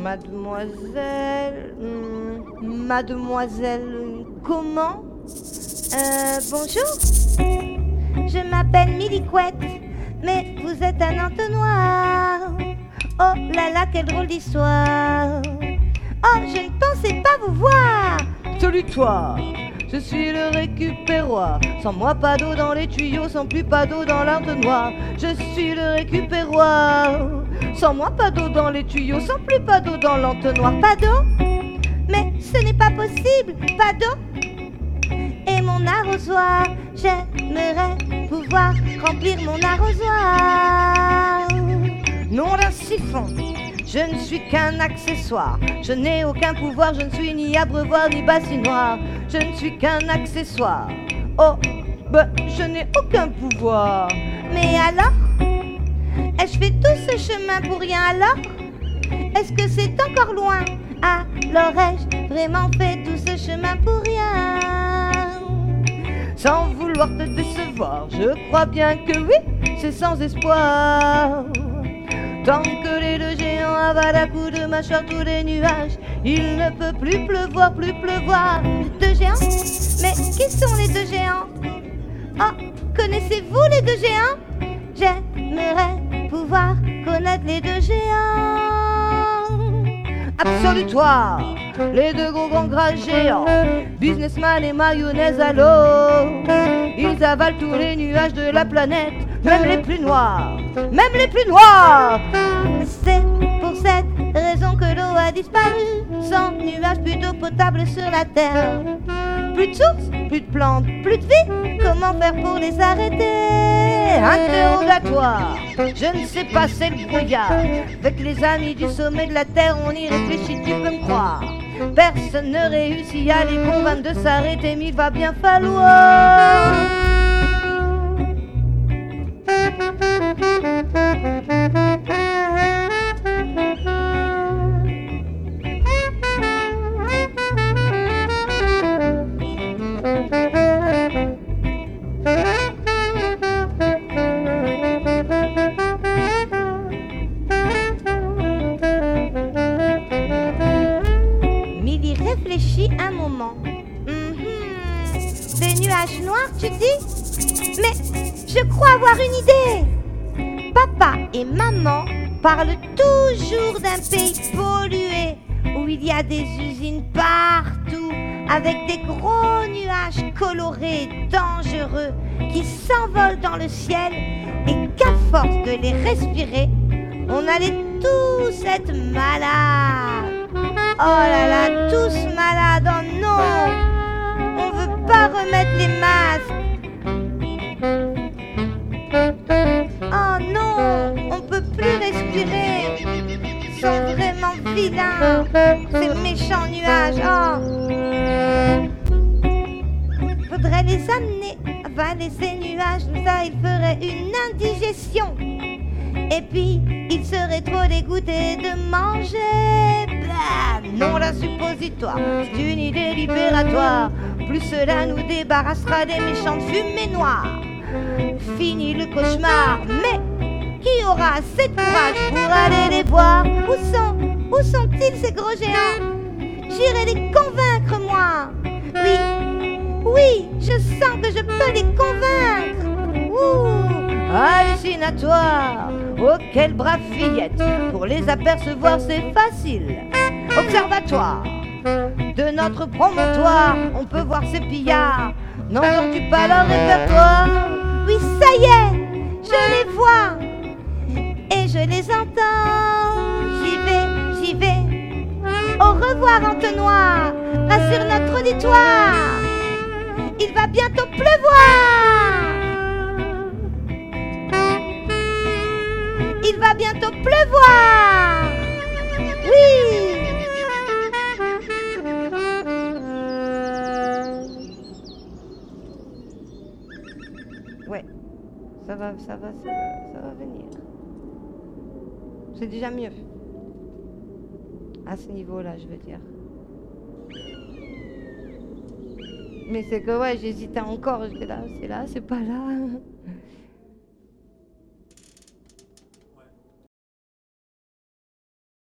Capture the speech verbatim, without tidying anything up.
Mademoiselle... hmm, Mademoiselle... Comment? Euh, bonjour. Je m'appelle Milicouette, mais vous êtes un entonnoir. Oh là là, quelle drôle d'histoire. Oh, je ne pensais pas vous voir. Salut toi, je suis le récupéroir. Sans moi pas d'eau dans les tuyaux, sans plus pas d'eau dans l'entonnoir. Je suis le récupéroir. Sans moi pas d'eau dans les tuyaux, sans plus pas d'eau dans l'entonnoir. Pas d'eau? Mais ce n'est pas possible, pas d'eau. Et mon arrosoir, j'aimerais pouvoir remplir mon arrosoir. Nom d'un siphon, je ne suis qu'un accessoire. Je n'ai aucun pouvoir, je ne suis ni abreuvoir ni bassinoire. Je ne suis qu'un accessoire. Oh, ben je n'ai aucun pouvoir. Mais alors, ai-je fait tout ce chemin pour rien alors? Est-ce que c'est encore loin? Alors ai-je vraiment fait tout ce chemin pour rien? Sans vouloir te décevoir, je crois bien que oui, c'est sans espoir. Tant que les deux géants avalent à coups de mâchoire tous les nuages, il ne peut plus pleuvoir, plus pleuvoir. Deux géants? Mais qui sont les deux géants? Oh, connaissez-vous les deux géants? J'aimerais pouvoir connaître les deux géants. Absolutoire, les deux gros grands gras géants, businessman et mayonnaise à l'eau. Ils avalent tous les nuages de la planète, même les plus noirs, même les plus noirs. C'est pour cette raison que l'eau a disparu, sans nuages plus d'eau potable sur la terre. Plus de sources, plus de plantes, plus de vie, comment faire pour les arrêter? Interrogatoire, je ne sais pas, c'est le brouillard. Avec les amis du sommet de la terre, on y réfléchit, tu peux me croire. Personne ne réussit à les convaincre de s'arrêter, mais il va bien falloir. Réfléchis un moment. Mm-hmm. Des nuages noirs, tu dis? Mais je crois avoir une idée. Papa et maman parlent toujours d'un pays pollué où il y a des usines partout avec des gros nuages colorés et dangereux qui s'envolent dans le ciel et qu'à force de les respirer, on allait tous être malades. Oh là là, tous malades, oh non! On veut pas remettre les masques. Oh non, on peut plus respirer. Ils sont vraiment vilains, ces méchants nuages. Oh. Faudrait les amener, avaler ces nuages, ça il ferait une indigestion. Et puis, il serait trop dégoûté de manger. Blah, non, la suppositoire, c'est une idée libératoire. Plus cela nous débarrassera des méchantes fumées noires. Fini le cauchemar, mais qui aura assez de courage pour aller les voir? Où sont, où sont-ils ces gros géants? J'irai les convaincre, moi. Oui, oui, je sens que je peux les convaincre. Ouh. Hallucinatoire. Oh, quelle brave fillette. Pour les apercevoir, c'est facile. Observatoire. De notre promontoire, on peut voir ces pillards. N'entends-tu pas leur répertoire? Oui, ça y est, je les vois. Et je les entends. J'y vais, j'y vais. Au revoir, entonnoir. Rassure notre auditoire. Il va bientôt pleuvoir. Il va bientôt pleuvoir. Oui. Ouais, ça va, ça va, ça va, ça va venir. C'est déjà mieux. À ce niveau-là, je veux dire. Mais c'est que ouais, j'hésitais encore. J'étais là, c'est là, c'est pas là.